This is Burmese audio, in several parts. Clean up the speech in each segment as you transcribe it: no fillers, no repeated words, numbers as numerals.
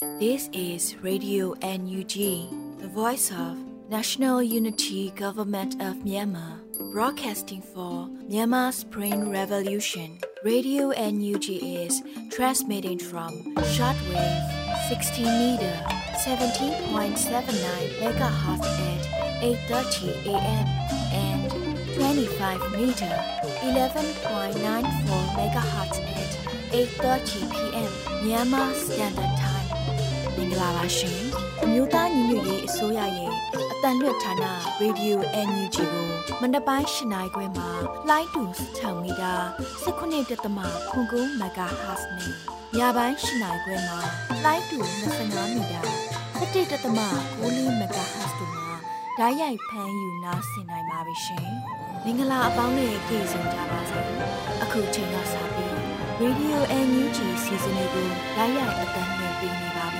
This is Radio NUG, the voice of National Unity Government of Myanmar, broadcasting for Myanmar's Spring Revolution. Radio NUG is transmitting from shortwave 16 meter, 17.79 megahertz at 8:30 a.m. and 25 meter, 11.94 megahertz at 8:30 p.m. Myanmar Standard Time. မင်္ဂလာပါရှင်အမျိုးသားညီညွတ်ရေးအစိုးရရဲ့အတန်လွတ်ဌာန Radio NUG ကိုမနက်ပိုင်း၈နာရီခွဲမှာလိုင်းတူ6မီတာ19.9 MHz နဲ့ညပိုင်း၈နာရီခွဲမှာလိုင်းတူ25မီတာ17.9 MHz တို့မှာဓာတ်ရိုက်ဖမ်းယူနားဆင်နိုင်ပါပြီရှင်မင်္ဂလာအပေါင်းနဲ့ကြိုဆိုကြပါစို့အခုချိန်ကစပြီး Radio NUG စီစဉ်လေးကိုဓာတ်ရိုက်အတန်လွှင့်ပေးနေပါပြီ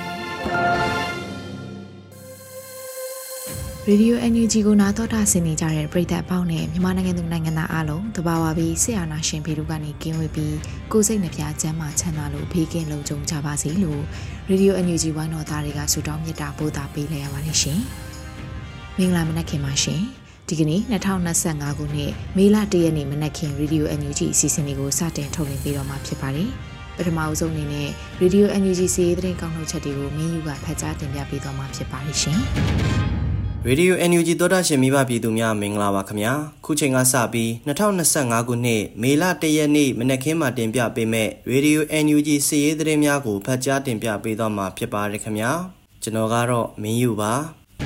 ရေဒီယို NUG ကိုနားတော်တာဆင်နေကြတဲ့ပရိသတ်အပေါင်းနဲ့မြန်မာနိုင်ငံသူနိုင်ငံသားအားလုံးတဘာဝပြီးဆရာနာရှင်ဖေတို့ကနေကင်းဝေးပြီးကိုယ်စိတ်နှပြချမ်းသာချမ်းသာလို့ဘေးကင်းလုံခြုံကြပါစေလို့ရေဒီယို NUG ဝိုင်းတော်သားတွေကဆုတောင်းမေတ္တာပို့သပေးလိုက်ရပါတယ်ရှင်။မင်္ဂလာမနက်ခင်ပါရှင်။ဒီကနေ့2025ခုနှစ်မေလ1ရက်နေ့မနက်ခင်းရေဒီယို NUG အစီအစဉ်လေးကိုစတင်ထုတ်လွှင့်ပေးတော့မှာဖြစ်ပါတယ်။ပထမအဆုံးအနေနဲ့ရေဒီယို NUG စီးရီးသတင်းကောက်နှုတ်ချက်တွေကိုမင်းယူကဖတ်ကြားတင်ပြပေးသွားမှာဖြစ်ပါတယ်ရှင်။ရေဒီယို NUG သောတာရှင်မိဘပြည်သူများမင်္ဂလာပါခင်ဗျာခုချိန်ကစပြီး2025ခုနှစ်မေလ1ရက်နေ့မနက်ခင်းမှာတင်ပြပေးမဲ့ရေဒီယို NUG စီးရီးသတင်းများကိုဖတ်ကြားတင်ပြပေးသွားမှာဖြစ်ပါတယ်ခင်ဗျာကျွန်တော်ကတော့မင်းယူပါ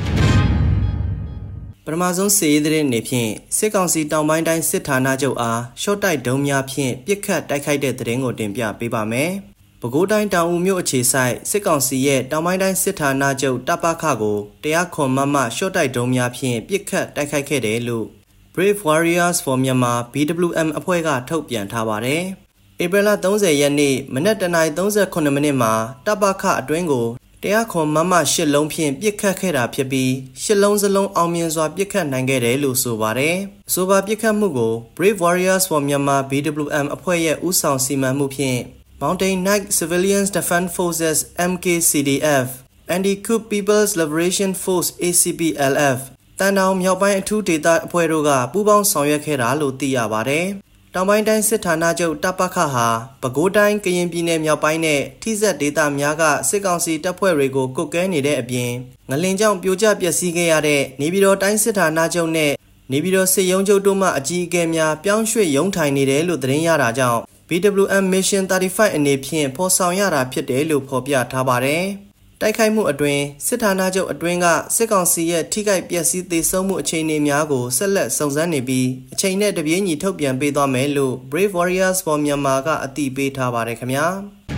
ပထမဆုံးစီးရီးသတင်းအနေဖြင့်စစ်ကောင်စီတောင်ပိုင်းတိုင်းစစ်ဌာနချုပ်အားရှော့တိုက်ဒုံးများဖြင့်ပစ်ခတ်တိုက်ခိုက်တဲ့သတင်းကိုတင်ပြပေးပါမယ်ပဲခူးတိုင်းတောင်ဦးမြို့အခြေစိုက်စစ်ကောင်စီရဲ့တောင်ပိုင်းတိုင်းစစ်ဌာနချုပ်တပ်ပခကို100မမရှော့တိုက်ဒုံးများဖြင့်ပစ်ခတ်တိုက်ခိုက်ခဲ့တယ်လို့ Brave Warriors for Myanmar BWM အဖွဲ့ကထုတ်ပြန်ထားပါတယ်။ဧပြီလ30ရက်နေ့မနက်09:38မိနစ်မှာတပ်ပခအတွင်းကို100မမ8လုံးဖြင့်ပစ်ခတ်ခဲ့တာဖြစ်ပြီး8လုံးစလုံးအောင်မြင်စွာပစ်ခတ်နိုင်ခဲ့တယ်လို့ဆိုပါတယ်။အဆိုပါပစ်ခတ်မှုကို Brave Warriors for Myanmar BWM အဖွဲ့ရဲ့ဦးဆောင်စီမံမှုဖြင့်Mountain Knight Civilians Defense Forces MKCDF Anti-Coup People's Liberation Force ACPLF တန်တောင်မြောက်ပိုင်းအထူးဒေသအဖွဲ့တို့ကပူးပေါင်းဆောင်ရွက်ခဲ့တာလို့သိရပါတယ်။တောင်ပိုင်းတိုင်းစစ်ဌာနချုပ်တပ်ပခဟာပဲခူးတိုင်းကရင်ပြည်နယ်မြောက်ပိုင်းနဲ့ထိစပ်ဒေသများကစစ်ကောင်စီတပ်ဖွဲ့တွေကိုကုတ်ကဲနေတဲ့အပြင်ငလင်ကြောင့်ပြိုကျပျက်စီးခဲ့ရတဲ့နေပြည်တော်တိုင်းစစ်ဌာနချုပ်နဲ့နေပြည်တော်စစ်ရုံးချုပ်တို့မှအကြီးအကဲများပြောင်းရွှေ့ရုံးထိုင်နေတယ်လို့သတင်းရတာကြောင့်BWM Mission 35အနေဖြင့်ဖော်ဆောင်ရတာဖြစ်တယ်လို့ဖော်ပြထားပါတယ်။တိုက်ခိုက်မှုအတွင်းစစ်ဌာနချုပ်အတွင်းကစစ်ကောင်စီရဲ့ထိခိုက်ပျက်စီးသေဆုံးမှုအခြေအနေများကိုဆက်လက်စုံစမ်းနေပြီးအချိန်နဲ့တပြေးညီထုတ်ပြန်ပေးသွားမယ်လို့ Brave Warriors for Myanmar ကအတည်ပြုထားပါတယ်ခင်ဗျာ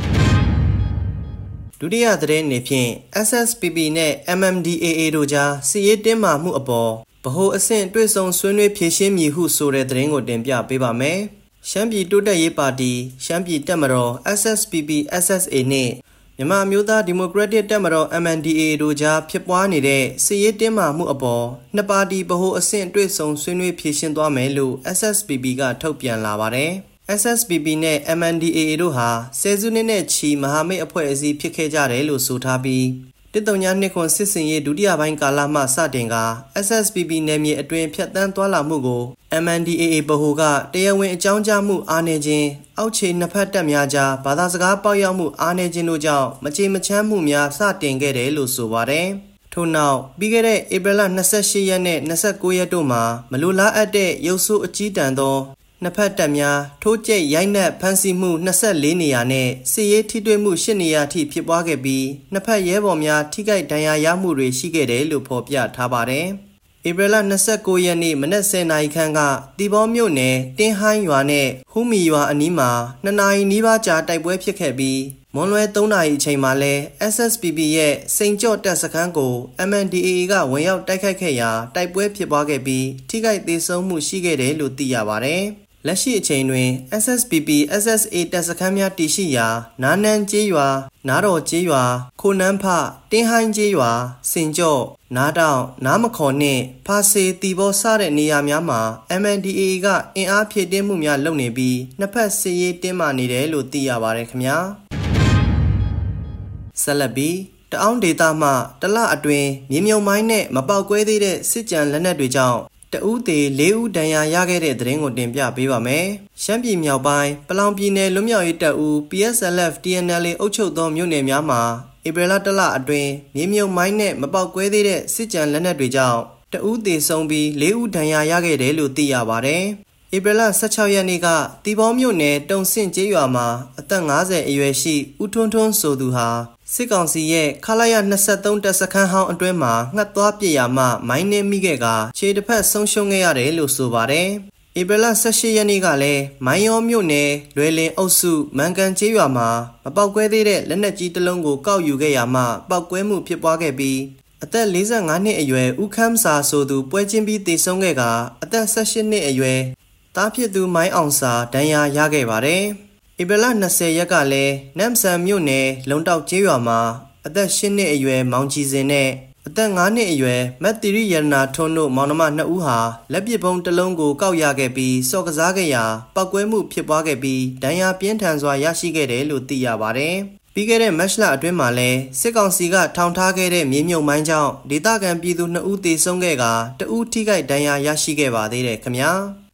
။ဒုတိယသတင်းအနေဖြင့် SSPP နဲ့ MMDAA တို့ကြားစစ်ရေးတင်းမာမှုအပေါ်ဗဟိုအဆင့်တွေ့ဆုံဆွေးနွေးဖြေရှင်းမည်ဟုဆိုတဲ့သတင်းကိုတင်ပြပေးပါမယ်။ရှမ်းပြည်တိုးတက်ရေးပါတီရှမ်းပြည်တပ်မတော် SSPP SSA နဲ့မြန်မာမျိုးသားဒီမိုကရက်တစ်တပ်မတော် MNDAA တို့ကြားဖြစ်ပွားနေတဲ့စစ်ရေးတင်းမာမှုအပေါ်နှစ်ပါတီဗဟိုအဆင့်တွေ့ဆုံဆွေးနွေးဖြေရှင်းသွားမယ်လို့ SSPP ကထုတ်ပြန်လာပါတယ်။ SSPP နဲ့ MNDAA တို့ဟာဆယ်စုနှစ်နဲ့ချီမဟာမိတ်အဖွဲ့အစည်းဖြစ်ခဲ့ကြတယ်လို့ဆိုထားပြီး139စစ်စင်ရေးဒုတိယပိုင်းကာလမှစတင်က SSPP နယ်မြေအတွင်းဖြတ်တန်းသွားလာမှုကို MNDAA ဗဟိုကတရားဝင်အကြောင်းကြားမှုအားနည်းခြင်းအောက်ခြေနှစ်ဖက်တပ်များကြားဘာသာစကားပေါက်ရောက်မှုအားနည်းခြင်းတို့ကြောင့်မကြေမချမ်းမှုများစတင်ခဲ့တယ်လို့ဆိုပါတယ်။ထို့နောက်ပြီးခဲ့တဲ့ဧပြီလ28ရက်နဲ့29ရက်တို့မှာမလိုလားအပ်တဲ့ရုပ်ဆိုးအကြီးတန်းသောနှစ်ဖက်တပ်များထိုးကျိတ်ရိုက်နှက်ဖမ်းဆီးမှု24နေရာနဲ့စစ်ရေးထိတွေ့မှု8နေရာထိဖြစ်ပွားခဲ့ပြီးနှစ်ဖက်ရဲဘော်များထိခိုက်ဒဏ်ရာရမှုတွေရှိခဲ့တယ်လို့ဖော်ပြထားပါတယ်။ဧပြီလ29ရက်နေ့မနက်10:00နာရီခန့်ကတီဘောမြို့နယ်တင်းဟိုင်းရွာနဲ့ဟူးမီရွာအနီးမှာ2နာရီနီးပါးကြာတိုက်ပွဲဖြစ်ခဲ့ပြီးမွန်လွဲ3နာရီအချိန်မှာလဲ SSPP ရဲ့စိန်ကြော့တပ်စခန်းကို MNDAA ကဝင်ရောက်တိုက်ခိုက်ခဲ့ရာတိုက်ပွဲဖြစ်ပွားခဲ့ပြီးထိခိုက်သေဆုံးမှုရှိခဲ့တယ်လို့သိရပါတယ်။လက်ရှိအချိန်တွင် SSPP SSA တပ်စခန်းများတည်ရှိရာနာနန်းကျေးရွာနားတော်ကျေးရွာခိုနန်းဖတင်းဟိုင်းကျေးရွာစင်ကြော့နားတောင်နားမခေါ်နှင့်ဖာစေတီဘောစတဲ့နေရာများမှာ MNDAA ကအင်အားဖြည့်တင်းမှုများလုပ်နေပြီးနှစ်ဖက်စစ်ရေးတင်းမာနေတယ်လို့သိရပါတယ်ခင်ဗျာ။ဆက်လက်ပြီးတအောင်းဒေတာမှတလအတွင်းမြေမြုံမိုင်းနဲ့မပေါက်ကွဲသေးတဲ့စစ်ကြံလက်နက်တွေကြောင့်တဦးသေး၄ဦးဒဏ်ရာရခဲ့တဲ့သတင်းကိုတင်ပြပေးပါမယ်။ရှမ်းပြည်မြောက်ပိုင်းပလောင်ပြည်နယ်လွတ်မြောက်ရေးတပ်ဦး PSLF TNLA အုပ်ချုပ်သောမြို့နယ်များမှာဧပြီလတလအတွင်းမြေမြုံမိုင်းနဲ့မပေါက်ကွဲသေးတဲ့စစ်ကြံလက်နက်တွေကြောင့်တဦးသေးဆုံးပြီး၄ဦးဒဏ်ရာရခဲ့တယ်လို့သိရပါတယ်။ဧပြီလ16ရက်နေ့ကတီဘောမြို့နယ်တုံဆင့်ကျေးရွာမှာအသက်50အရွယ်ရှိဦးထွန်းထွန်းဆိုသူဟာစစ်ကောင်စီရဲ့ခလာရ23တပ်စခန်းဟောင်းအတွင်းမှာငှက်သွားပစ်ရာမှမိုင်းနှင်းမိခဲ့ကခြေတစ်ဖက်ဆုံးရှုံးခဲ့ရတယ်လို့ဆိုပါတယ်။ဧပြီလ18ရက်နေ့ကလည်းမိုင်းရောမြို့နယ်လွယ်လင်အုပ်စုမန်ကန်ကျေးရွာမှာမပေါက်ကွဲသေးတဲ့လက်နက်ကြီးတစ်လုံးကိုကောက်ယူခဲ့ရာမှပေါက်ကွဲမှုဖြစ်ပွားခဲ့ပြီးအသက်45နှစ်အရွယ်ဦးခမ်းစာဆိုသူပွဲချင်းပြီးသေဆုံးခဲ့ကအသက်18နှစ်အရွယ်သားဖြစ်သူမိုင်းအောင်စာဒဏ်ရာရခဲ့ပါတယ်။ဧပြီလ20ရက်ကလည်းနမ်ဆန်မြို့နယ်လုံတောက်ကျေးရွာမှာအသက်10နှစ်အရွယ်မောင်ကြီးစင်နဲ့အသက်9နှစ်အရွယ်မတ်တီရီယန္နာထွန်းတို့မောင်နှမ2ဦးဟာလက်ပစ်ဗုံးတစ်လုံးကိုကောက်ရခဲ့ပြီးစော့ကစားခဲ့ရာပောက်ကွဲမှုဖြစ်ပွားခဲ့ပြီးဒဏ်ရာပြင်းထန်စွာရရှိခဲ့တယ်လို့သိရပါတယ်။ပြီးခဲ့တဲ့မတ်လအတွင်းမှာလည်းစစ်ကောင်စီကထောင်ထားခဲ့တဲ့မြေမြုပ်မိုင်းကြောင့်ဒေသခံပြည်သူ2ဦးသေဆုံးခဲ့ကတဦးထိခိုက်ဒဏ်ရာရရှိခဲ့ပါသေးတယ်ခင်ဗျာ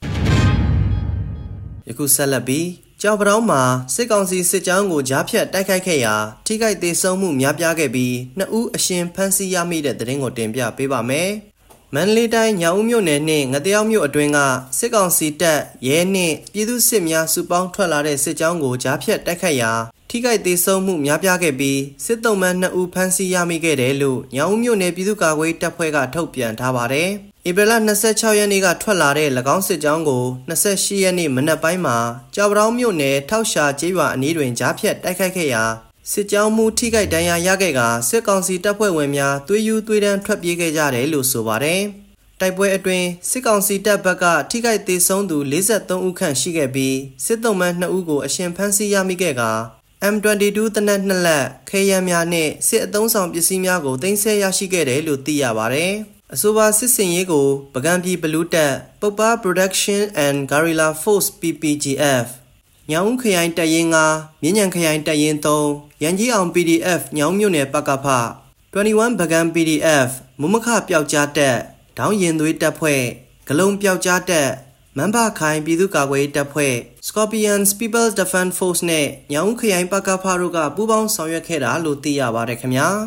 ။ယခုဆက်လက်ပြီးကြောက်ပတောင်းမှာစစ်ကောင်စီစစ်ကြောင်းကိုကြားဖြတ်တိုက်ခိုက်ခဲ့ရာထိခိုက်သေးဆုံးမှုများပြားခဲ့ပြီး2ဦးအရှင်ဖမ်းဆီးရမိတဲ့သတင်းကိုတင်ပြပေးပါမယ်။မန္တလေးတိုင်းညောင်ဦးမြို့နယ်နှင့်ငတယောက်မြို့အတွင်းကစစ်ကောင်စီတပ်ရဲနှင့်ပြည်သူ့စစ်များစုပေါင်းထွက်လာတဲ့စစ်ကြောင်းကိုကြားဖြတ်တိုက်ခိုက်ရာထိခိုက်သေးဆုံးမှုများပြားခဲ့ပြီးစစ်သုံးပန်း2ဦးဖမ်းဆီးရမိခဲ့တယ်လို့ညောင်ဦးမြို့နယ်ပြည်သူ့ကာကွယ်တပ်ဖွဲ့ကထုတ်ပြန်ထားပါတယ်။ဧပြီလ26ရက်နေ့ကထွက်လာတဲ့၎င်းစစ်ကြောင်းကို28ရက်နေ့မနက်ပိုင်းမှာကြောက်ပတောင်းမြို့နယ်ထောက်ရှာကျေးရွာအနီးတွင်ကြားဖြတ်တိုက်ခိုက်ခဲ့ရာစစ်ကြောင်းမူထိခိုက်ဒဏ်ရာရခဲ့ကစစ်ကောင်စီတပ်ဖွဲ့ဝင်များသွေးယူသွေးတန်းထွက်ပြေးခဲ့ကြတယ်လို့ဆိုပါတယ်။တိုက်ပွဲအတွင်းစစ်ကောင်စီတပ်ဘက်ကထိခိုက်သေးဆုံးသူ43ဦးခန့်ရှိခဲ့ပြီးစစ်သုံးပန်း2ဦးကိုအရှင်ဖမ်းဆီးရမိခဲ့ကM22 တနက်2လက်ခဲယမ်းများနဲ့စစ်အုံဆောင်ပစ္စည်းများကိုသိမ်းဆည်းရရှိခဲ့တယ်လို့သိရပါတယ်။အဆိုပါစစ်စင်ရေးကိုပကံပြည်ဘလူးတပ်ပုပ္ပ Production and Guerrilla Force PPGF ညောင်ခရိုင်တပ်ရင်း9မြင်းညံခရိုင်တပ်ရင်း3ရန်ကြီးအောင် PDF ညောင်မြို့နယ်ပကဖ21ပကံ PDF မုမခပျောက်ကြားတပ်ဒေါင်းရင်သွေးတပ်ဖွဲ့ဂလုံပျောက်ကြားတပ်မန်ဖခိုင်ပြည်သူ့ကာကွယ်တပ်ဖွဲ့ Scorpions People's Defense Force နဲ့ညောင်ခရိုင်ပကဖတို့ကပူးပေါင်းဆောင်ရွက်ခဲ့တာလို့သိရပါတယ်ခင်ဗျာ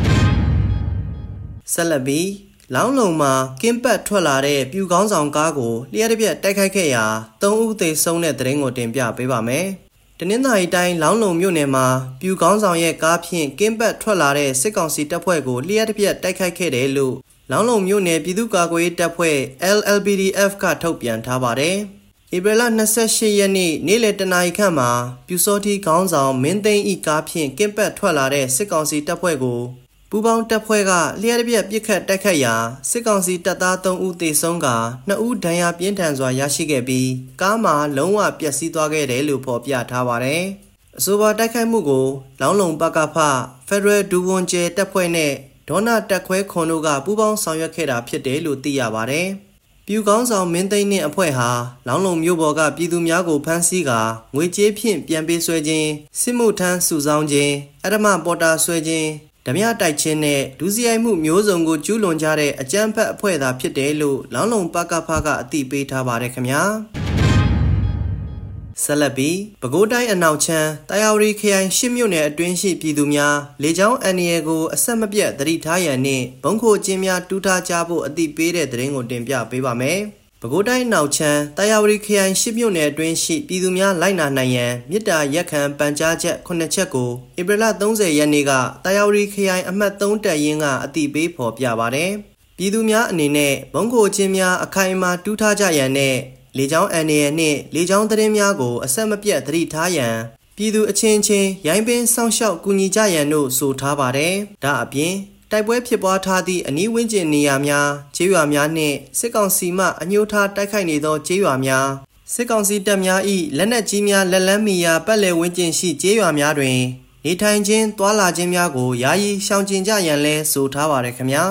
ဆက်လက်ပြီးလောင်းလုံမှာကင်းပတ်ထွက်လာတဲ့ပြူကောင်းဆောင်ကားကိုလျှက်တစ်ပြက်တိုက်ခိုက်ခဲ့ရာ3ဦးသေဆုံးတဲ့သတင်းကိုတင်ပြပေးပါမယ်။တနင်္သာရီတိုင်းလောင်းလုံမြို့နယ်မှာပြူကောင်းဆောင်ရဲ့ကားဖြင့်ကင်းပတ်ထွက်လာတဲ့စစ်ကောင်စီတပ်ဖွဲ့ကိုလျှက်တစ်ပြက်တိုက်ခိုက်ခဲ့တယ်လို့လောင်းလုံမြို့နယ်ပြည်သူ့ကာကွယ်ရေးတပ်ဖွဲ့ LLBDF ကထုတ်ပြန်ထားပါတယ်။ဧပြီလ28ရက်နေ့နေ့လယ်တနာရီခန့်မှာပြူစောတိကောင်းဆောင်မင်းသိန်းဤကားဖြင့်ကင်းပတ်ထွက်လာတဲ့စစ်ကောင်စီတပ်ဖွဲ့ကိုပူပေါင်းတပ်ဖွဲ့ကလျှက်တစ်ပြက်ပစ်ခတ်တိုက်ခတ်ရာစစ်ကောင်စီတပ်သား3ဦးသေဆုံးက2ဦးဒဏ်ရာပြင်းထန်စွာရရှိခဲ့ပြီးကားမှာလုံးဝပျက်စီးသွားခဲ့တယ်လို့ဖော်ပြထားပါတယ်။အဆိုပါတိုက်ခိုက်မှုကိုလောင်းလုံပကဖ Federal ဒူဝန်ကျဲတပ်ဖွဲ့နဲ့ဒေါနာတက်ခွဲခွန်တို့ကပူးပေါင်းဆောင်ရွက်ခဲ့တာဖြစ်တယ်လို့သိရပါတယ်။ပြူကောင်းဆောင်မင်းသိန်းနှင့်အဖွဲ့ဟာလောင်းလုံမြို့ပေါ်ကပြည်သူများကိုဖမ်းဆီးကာငွေကြေးဖြင့်ပြန်ပေးဆွဲခြင်းစစ်မှုထမ်းစုဆောင်းခြင်းအဓမ္မပေါ်တာဆွဲခြင်းဓမြတိုက်ချင်းနဲ့ဒုစရိုက်မှုမျိုးစုံကိုကျူးလွန်ကြတဲ့အကြမ်းဖက်အဖွဲ့သာဖြစ်တယ်လို့လောင်းလုံပကဖကအသိပေးထားပါတယ်ခင်ဗျာဆက်လက်ပြီးပဲခူးတိုင်းအနောက်ချမ်းတာယာဝတီခရိုင်10မြို့နယ်အတွင်းရှိပြည်သူများလေကြောင်းအန္တရာယ်ကိုအဆက်မပြတ်သတိထားရန်နှင့်ဘုံခိုကျင်းများတူးထားကြဖို့အသိပေးတဲ့သတင်းကိုတင်ပြပေးပါမယ်ပဲခူးတိုင်းနောက်ချမ်းတာယာဝတီခရိုင်10မြို့နယ်အတွင်းရှိပြည်သူများလိုက်နာနိုင်ရန်မြစ်တာရက်ခံပန်ကြားချက်9ချက်ကိုဧပြီလ30ရက်နေ့ကတာယာဝတီခရိုင်အမှတ်3တပ်ရင်းကအသိပေးဖော်ပြပါတယ်။ပြည်သူများအနေနဲ့ဘုံခိုခြင်းများအခိုင်အမာတူးထားကြရန်နဲ့လေကြောင်းအန္တရာယ်နှင့်လေကြောင်းသတင်းများကိုအဆက်မပြတ်သတိထားရန်ပြည်သူအချင်းချင်းရိုင်းပင်စောင့်ရှောက်ကူညီကြရန်တို့ဆိုထားပါတယ်။ဒါအပြင်တိုက်ပွဲဖြစ်ပွားထားသည့်အနီးဝန်းကျင်နေရာများကျေးရွာများနှင့်စစ်ကောင်စီမှအညှိုးထားတိုက်ခိုက်နေသောကျေးရွာများစစ်ကောင်စီတပ်များ၏လက်နက်ကြီးများလက်လန်းမီယာပတ်လည်ဝန်းကျင်ရှိကျေးရွာများတွင်နေထိုင်ခြင်းတွာလာခြင်းများကိုယာယီရှောင်ကျဉ်ကြရန်လဲဆိုထားပါရခင်ဗျာ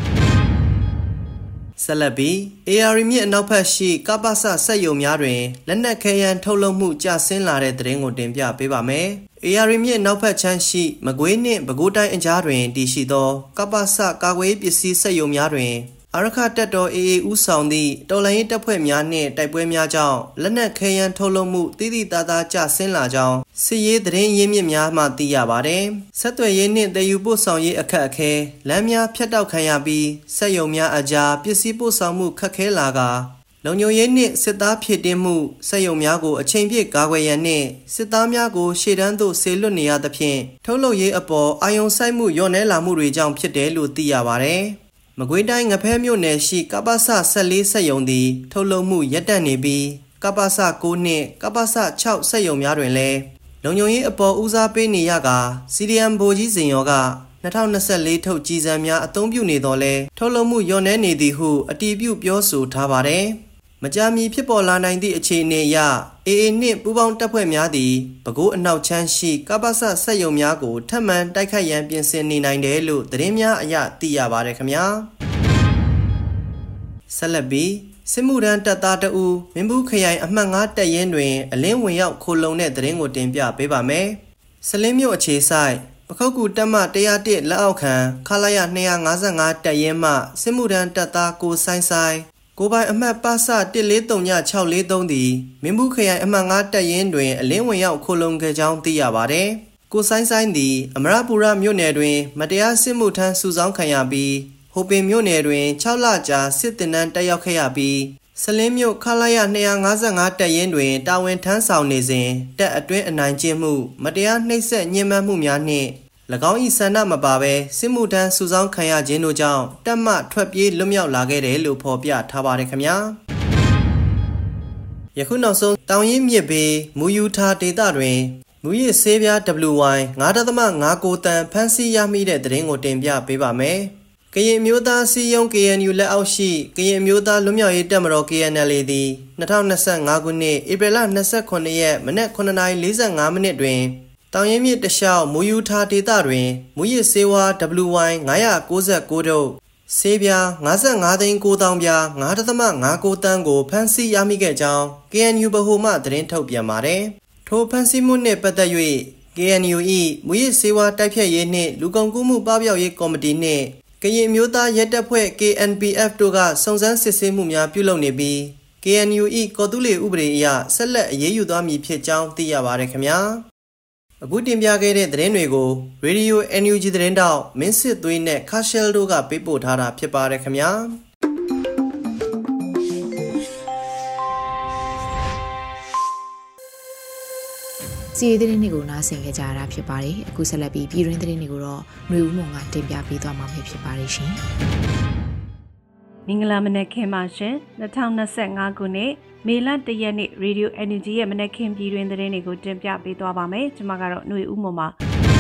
ဆက်လက်ပြီး AR မြစ်အနောက်ဘက်ရှိကပ္ပစစက်ယုံများတွင်လက်နက်ခဲယမ်းထုတ်လုပ်မှုကျဆင်းလာတဲ့သတင်းကိုတင်ပြပေးပါမယ်။ AR မြစ်နောက်ဖက်ချမ်းရှိမကွေးနှင့်ပဲခူးတိုင်းအကြားတွင်တည်ရှိသောကပ္ပစကာကွယ်ပစ္စည်းစက်ရုံများတွင်အာရခတပ်တော် AA ဦးဆောင်သည့်တော်လှန်ရေးတပ်ဖွဲ့များနှင့်တိုက်ပွဲများကြောင့်လက်နက်ခဲယမ်းထုတ်လုပ်မှုတိတိတသားကျဆင်းလာကြောင်းစစ်ရေးသတင်းရင်းမြစ်များမှသိရပါသည်။ဆက်သွယ်ရေးနှင့်တည်ယူပို့ဆောင်ရေးအခက်အခဲလမ်းများဖြတ်တောက်ခံရပြီးစက်ရုံများအကြားပစ္စည်းပို့ဆောင်မှုခက်ခဲလာကာလုံခြုံရေးနှင့်စစ်သားဖြစ်တင်မှုစက်ရုံများကိုအချိန်ပြည့်ကာကွယ်ရန်နှင့်စစ်သားများကိုရှေ့တန်းသို့ဆေလွတ်နေရသဖြင့်ထုတ်လုပ်ရေးအပေါ်အာရုံစိုက်မှုလျော့နည်းလာမှုတွေကြောင့်ဖြစ်တယ်လို့သိရပါသည်။မကွေးတိုင်းငဖဲမြို့နယ်ရှိကပ္ပစ14စက်ရုံသည်ထုတ်လုပ်မှုရပ်တန့်နေပြီးကပ္ပစ9နှင့်ကပ္ပစ6စက်ရုံများတွင်လည်းလုံခြုံရေးအပေါ်ဦးစားပေးနေရကာ CDM ဗိုလ်ကြီးစင်ရောက2024ထုတ်ကြီးစံများအသုံးပြုနေတော့လဲထုတ်လုပ်မှုလျော့နည်းနေသည်ဟုအတည်ပြုပြောဆိုထားပါတယ်။မကြာမီဖြစ်ပေါ်လာနိုင်သည့်အခြေအနေအရ AA နှင့်ပူးပေါင်းတပ်ဖွဲ့များသည်ပဲခူးအနောက်ချမ်းရှိကပ္ပစစက်ရုံများကိုထပ်မံတိုက်ခိုက်ရန်ပြင်ဆင်နေနိုင်တယ်လို့သတင်းများအရသိရပါတယ်ခင်ဗျာဆက်လက်ပြီးစစ်မှုထမ်းတပ်သားတအူမင်းဘူးခရိုင်အမှတ်9တပ်ရင်းတွင်အလင်းဝင်ရောက်ခိုလုံတဲ့သတင်းကိုတင်ပြပေးပါမယ်စလင်းမြို့အခြေဆိုင်ပခုတ်ကူတပ်မ101လက်အောက်ခံခလာရ255တပ်ရင်းမှစစ်မှုထမ်းတပ်သားကိုဆိုင်ကိုပိုင်အမှတ်ပါစ143963သည်မင်းဘူးခရိုင်အမှတ်9တပ်ရင်းတွင်အလင်းဝင်ရောက်ခိုလုံခဲ့ကြောင်းသိရပါသည်ကိုဆိုင်သည်အမရပူရမြို့နယ်တွင်မတရားစစ်မှုထမ်းစုဆောင်းခံရပြီးဟိုပင်မြို့နယ်တွင်6လကြာစစ်တင်တန်းတက်ရောက်ခဲ့ရပြီးစလင်းမြို့ခလာရ255တပ်ရင်းတွင်တာဝန်ထမ်းဆောင်နေစဉ်တပ်အတွင်းအနိုင်ကျင့်မှုမတရားနှိပ်စက်ညှဉ်းပန်းမှုများနှင့်၎င်း၏ဆန္ဒမပါဘဲစစ်မှုထမ်းစုဆောင်းခံရခြင်းတို့ကြောင့်တပ်မှထွက်ပြေးလွတ်မြောက်လာခဲ့တယ်လို့ဖော်ပြထားပါတယ်ခင်ဗျာယခုနောက်ဆုံးတောင်ရင်မြစ်ဘေးမူယူထားဒေသတွင်မူရစ်ဆေးပြား WY 9.59 တန်ဖမ်းဆီးရမိတဲ့သတင်းကိုတင်ပြပေးပါမယ်ကရင်မျိုးသားစီယုံ KNU လက်အောက်ရှိကရင်မျိုးသားလွတ်မြောက်ရေးတပ်မတော် KNLA သည်2025ခုနှစ်ဧပြီလ29ရက်မနက်9:45မိနစ်တွင်တောင်ရင်မြစ်တလျှောက်မူယူထားဒေသတွင်မူရစ်ဆေးဝါး WY 999တို့ဆေးပြား55,900,000 ပြား 9.59 တန်းကိုဖမ်းဆီးရမိခဲ့ကြောင်း KNU ဗဟိုမှသတင်းထုတ်ပြန်ပါတယ်။ထိုဖမ်းဆီးမှုနှင့်ပတ်သက်၍ KNU ၏မူရစ်ဆေးဝါးတိုက်ဖျက်ရေးနှင့်လူကုန်ကူးမှုပပျောက်ရေးကော်မတီနှင့်ကရင်မျိုးသားရဲတပ်ဖွဲ့ KNPF တို့ကစုံစမ်းစစ်ဆေးမှုများပြုလုပ်နေပြီး KNU ၏ကော်တူးလေဥပဒေအရဆက်လက်အရေးယူသွားမည်ဖြစ်ကြောင်းသိရပါတယ်ခင်ဗျာအခုတင်ပြခဲ့တဲ့သတင်းတွေကို Radio NUG သတင်းတောက်မင်းစစ်သွေးနဲ့ခါရှယ်တို့ကပေးပို့ထားတာဖြစ်ပါတယ်ခင်ဗျာစီးသတင်းတွေကိုနားဆင်ကြကြတာဖြစ်ပါတယ်အခုဆက်လက်ပြီးပြည်တွင်းသတင်းတွေကိုတော့ຫນွေဦးမုံကတင်ပြပေးသွားမှာဖြစ်ပါတယ်ရှင်မင်္ဂလာမနက်ခင်းပါရှင်2025ခုနှစ်မေလ1ရက်နေ့ Radio NUG ရဲ့မနက်ခင်းပြည်တွင်သတင်းတွေကိုတင်ပြပေးသွားပါမယ်ကျွန်မကတော့ຫນွေဦးမုံပါ